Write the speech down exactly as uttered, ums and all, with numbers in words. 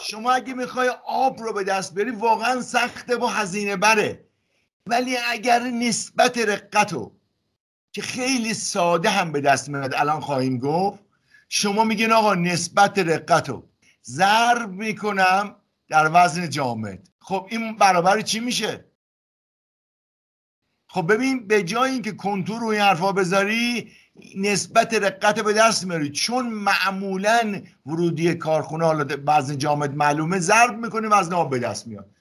شما اگه میخوای آب رو به دست بری واقعا سخته و هزینه بره، ولی اگر نسبت رقتو که خیلی ساده هم به دست میاد الان خواهیم گفت، شما میگین آقا نسبت رقتو ضرب میکنم در وزن جامد، خب این برابر چی میشه؟ خب ببین به جای اینکه کنتور روی حرفا بذاری نسبت رقت به دست میاری، چون معمولا ورودی کارخونه حالا وزن جامد معلومه، ضرب میکنی وزن آب به دست میاد.